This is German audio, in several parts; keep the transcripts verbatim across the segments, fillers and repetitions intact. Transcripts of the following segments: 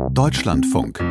Deutschlandfunk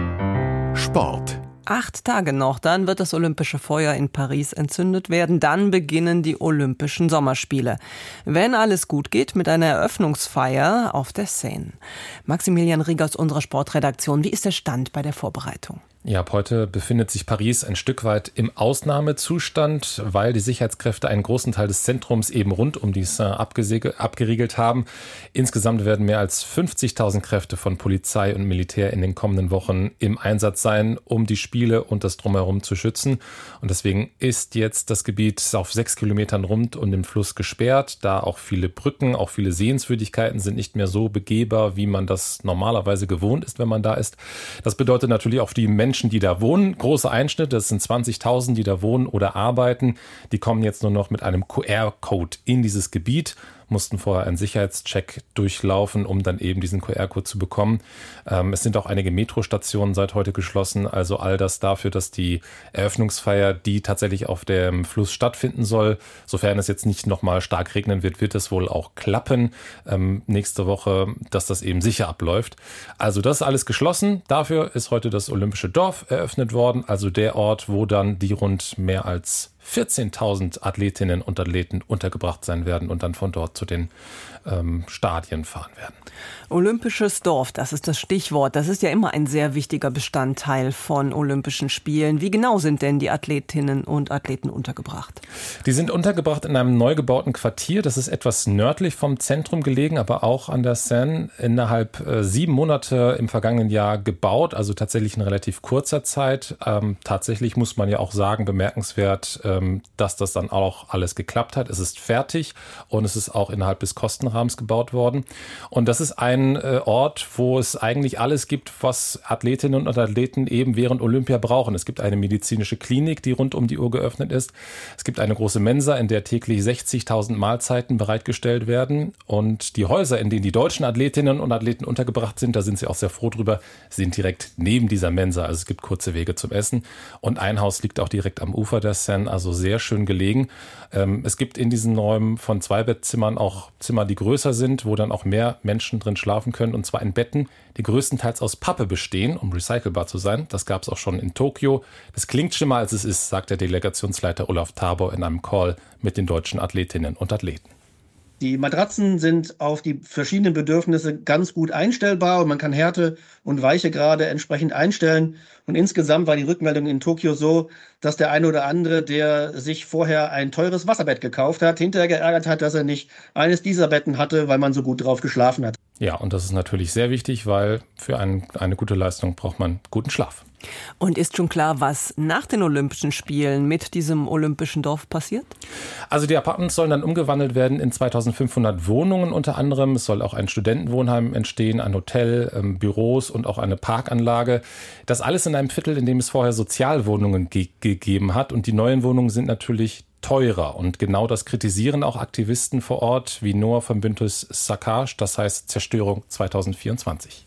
Sport. Acht Tage noch, dann wird das olympische Feuer in Paris entzündet werden. Dann beginnen die Olympischen Sommerspiele. Wenn alles gut geht, mit einer Eröffnungsfeier auf der Seine. Maximilian Rieger aus unserer Sportredaktion. Wie ist der Stand bei der Vorbereitung? Ja, ab heute befindet sich Paris ein Stück weit im Ausnahmezustand, weil die Sicherheitskräfte einen großen Teil des Zentrums eben rund um die Seine abgeriegelt haben. Insgesamt werden mehr als fünfzigtausend Kräfte von Polizei und Militär in den kommenden Wochen im Einsatz sein, um die Spiele und das Drumherum zu schützen. Und deswegen ist jetzt das Gebiet auf sechs Kilometern rund um den Fluss gesperrt, da auch viele Brücken, auch viele Sehenswürdigkeiten sind nicht mehr so begehbar, wie man das normalerweise gewohnt ist, wenn man da ist. Das bedeutet natürlich auch für die Menschen, Menschen, die da wohnen, große Einschnitte, das sind zwanzigtausend, die da wohnen oder arbeiten, die kommen jetzt nur noch mit einem Q R-Code in dieses Gebiet, mussten vorher einen Sicherheitscheck durchlaufen, um dann eben diesen Q R-Code zu bekommen. Ähm, es sind auch einige Metrostationen seit heute geschlossen, also all das dafür, dass die Eröffnungsfeier, die tatsächlich auf dem Fluss stattfinden soll, sofern es jetzt nicht nochmal stark regnen wird, wird es wohl auch klappen ähm, nächste Woche, dass das eben sicher abläuft. Also das ist alles geschlossen. Dafür ist heute das Olympische Dorf eröffnet worden, also der Ort, wo dann die rund mehr als vierzehntausend Athletinnen und Athleten untergebracht sein werden und dann von dort zu den ähm, Stadien fahren werden. Olympisches Dorf, das ist das Stichwort. Das ist ja immer ein sehr wichtiger Bestandteil von Olympischen Spielen. Wie genau sind denn die Athletinnen und Athleten untergebracht? Die sind untergebracht in einem neu gebauten Quartier. Das ist etwas nördlich vom Zentrum gelegen, aber auch an der Seine. Innerhalb äh, sieben Monate im vergangenen Jahr gebaut, also tatsächlich in relativ kurzer Zeit. Ähm, tatsächlich muss man ja auch sagen, bemerkenswert, ähm, dass das dann auch alles geklappt hat. Es ist fertig und es ist auch innerhalb des Kostenrahmens gebaut worden. Und das ist ein äh, Ort, wo es eigentlich alles gibt, was Athletinnen und Athleten eben während Olympia brauchen. Es gibt eine medizinische Klinik, die rund um die Uhr geöffnet ist. Es gibt eine große Mensa, in der täglich sechzigtausend Mahlzeiten bereitgestellt werden. Und die Häuser, in denen die deutschen Athletinnen und Athleten untergebracht sind, da sind sie auch sehr froh drüber, sind direkt neben dieser Mensa. Also es gibt kurze Wege zum Essen. Und ein Haus liegt auch direkt am Ufer der Seine, also sehr schön gelegen. Ähm, es gibt in diesen Räumen von Zwei-Bettzimmern auch Zimmer, die größer sind, wo dann auch mehr Menschen drin schlafen können, und zwar in Betten, die größtenteils aus Pappe bestehen, um recycelbar zu sein. Das gab es auch schon in Tokio. Das klingt schlimmer, als es ist, sagt der Delegationsleiter Olaf Tabor in einem Call mit den deutschen Athletinnen und Athleten. Die Matratzen sind auf die verschiedenen Bedürfnisse ganz gut einstellbar und man kann Härte und Weichegrade entsprechend einstellen. Und insgesamt war die Rückmeldung in Tokio so, dass der eine oder andere, der sich vorher ein teures Wasserbett gekauft hat, hinterher geärgert hat, dass er nicht eines dieser Betten hatte, weil man so gut drauf geschlafen hat. Ja, und das ist natürlich sehr wichtig, weil für ein, eine gute Leistung braucht man guten Schlaf. Und ist schon klar, was nach den Olympischen Spielen mit diesem Olympischen Dorf passiert? Also die Apartments sollen dann umgewandelt werden in zweitausendfünfhundert Wohnungen unter anderem. Es soll auch ein Studentenwohnheim entstehen, ein Hotel, ähm, Büros und auch eine Parkanlage. Das alles in einem Viertel, in dem es vorher Sozialwohnungen ge- gegeben hat. Und die neuen Wohnungen sind natürlich teurer. Und genau das kritisieren auch Aktivisten vor Ort, wie Noah vom Bündnis Saccage, das heißt Zerstörung zweitausendvierundzwanzig.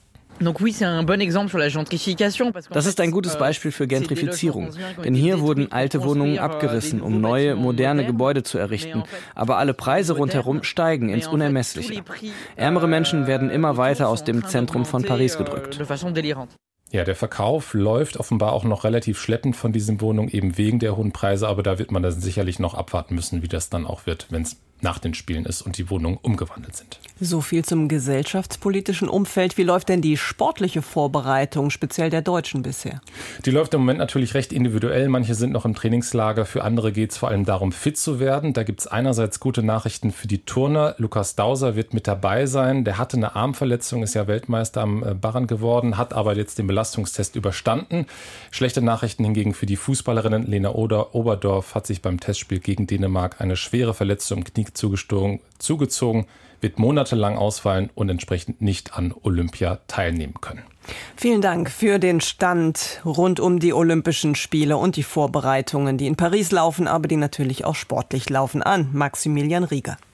Das ist ein gutes Beispiel für Gentrifizierung, denn hier wurden alte Wohnungen abgerissen, um neue, moderne Gebäude zu errichten. Aber alle Preise rundherum steigen ins Unermessliche. Ärmere Menschen werden immer weiter aus dem Zentrum von Paris gedrückt. Ja, der Verkauf läuft offenbar auch noch relativ schleppend von diesen Wohnungen, eben wegen der hohen Preise. Aber da wird man dann sicherlich noch abwarten müssen, wie das dann auch wird, wenn es nach den Spielen ist und die Wohnungen umgewandelt sind. So viel zum gesellschaftspolitischen Umfeld. Wie läuft denn die sportliche Vorbereitung, speziell der Deutschen bisher? Die läuft im Moment natürlich recht individuell. Manche sind noch im Trainingslager. Für andere geht es vor allem darum, fit zu werden. Da gibt es einerseits gute Nachrichten für die Turner. Lukas Dauser wird mit dabei sein. Der hatte eine Armverletzung, ist ja Weltmeister am Barren geworden, hat aber jetzt den Belastungstest überstanden. Schlechte Nachrichten hingegen für die Fußballerinnen. Lena Oder Oberdorf hat sich beim Testspiel gegen Dänemark eine schwere Verletzung im Knie zugezogen, wird monatelang ausfallen und entsprechend nicht an Olympia teilnehmen können. Vielen Dank für den Stand rund um die Olympischen Spiele und die Vorbereitungen, die in Paris laufen, aber die natürlich auch sportlich laufen, an Maximilian Rieger.